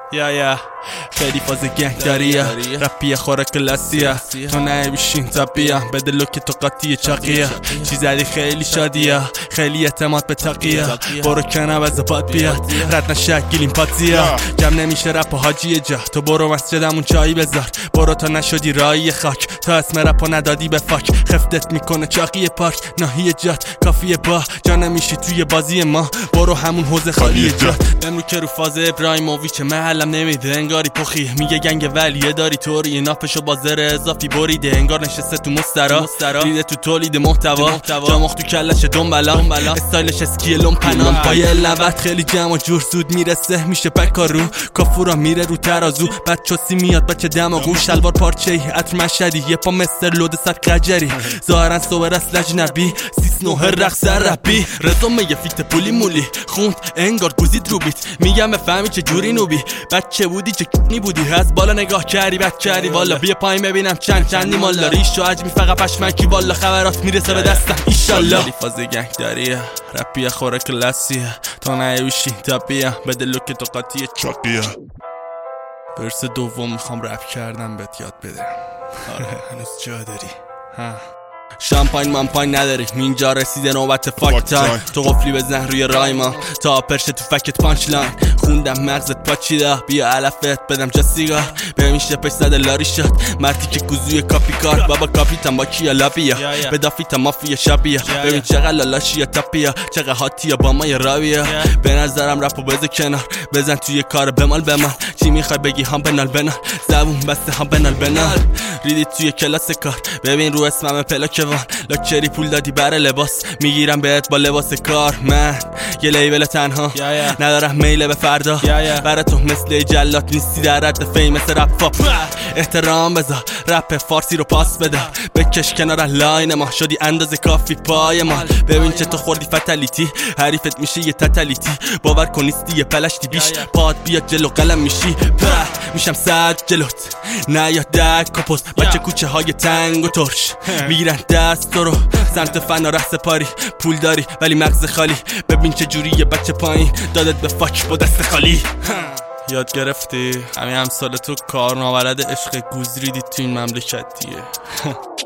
یا خیلی فاز گنگ داریه رپیه خوره کلاسیه تو نمیشین تاپیه بده لوک تو قاطیه چاقیه چی زدی خیلی شادیه خیلی اعتماد به تاقیه برو کنه وزه باد بیاد رد نشه گیلیم پاتیه جمع نمیشه رپ و حاجی جا تو برو مسجدمون چایی بذار برو تا نشدی رایی خاک تا اسم رپ و ندادی به فاک خفتت میکنه چاقی پارک ناهی جات کافیه با جا نمیشی توی بازی ما برو همون حوزه خالی جات امرو که رو فاز ابراهیموویچ محلم نمیده انگاری پخی میگه گنگ ولیه داری طوری نافشو با زر اضافی بریده انگار نشسته تو مسترا دیده تو تولید محتوا جامخ تو کلش دنبلا استایلش اسکیه لومپنا پای لوت خیلی جمع جور زود میرسه میشه بکارو کافورا میره رو ترازو بعد چوسی میاد بچه دماغو شلوار پارچه ای عطر مشهدی یه پا مستر لود صد قجری ظاهرا صور اصل اجنبی سیس نوه رقص رپی رزومه یه فیت پولی مولی خوند انگار گوزید رو بیت میگم بفهمی چه جوری نوبی بچه بودی چه کنی بودی از بالا نگاه کردی بد کردی والا بیا پایین ببینم چندی مالا ریش و عجمی فقط پشمکی والا خبرات میرسه به دستم ایشالله خیلی فاز گنگ داریه رپیه خوره کلاسیه تا نهیوشی تاپیه بده لوک تو قاطیه چاقیه برس دوم میخوام رپ کردم بهت یاد بدم آره هنوز جا داری شامپاین مامپاین نداری اینجا رسیده نوبت فاک تایم تو قفلی بزن روی رایما تا پرشه تو فکت پانچ لاین خوندم مغزت پاچیده بیا علفت بدم جا سیگار بمیشه پش زده لاری شد مرتی که گوزوی کاپی کار بابا کاپیتم با کیا لابیا به دافیتم مافیا شابیا ببین چقدر لالاشیا تاپیا چقدر هاتیا با ما یه راویا به نظرم رپو بذار کنار بزن توی کار بمال چی میخوای بگی هم بنال زبون بسته هم بنال ریدی توی کلاس کار ببین رو اسمم پلاک لاکچری پول دادی برای لباس میگیرم بهت با لباس کار من یه لیبل تنها ندارم میل به فردا برای تو مثل جلات نیستی در رد فیم مثل رپ فاپ احترام بذار رپ فارسی رو پاس بده بکش کنار لاین ما شدی اندازه کافی پای ما ببین چه تو خوردی فتالیتی حریفت میشه یه تتالیتی باور کن نیستی یه پلشتی بیش پاد بیاد جلو قلم میشی میشم صد جلوت نه یا دک کپوس بچه کوچه های تنگ و ترش میگیرن دست تو رو سمت فنا راه سپاری پول داری ولی مغز خالی ببین چه جوری یه بچه پایین دادت به فاک با دست خالی یاد گرفتی همین همسال تو کار ناولد عشق گوز ریدی تو این مملکت دیگه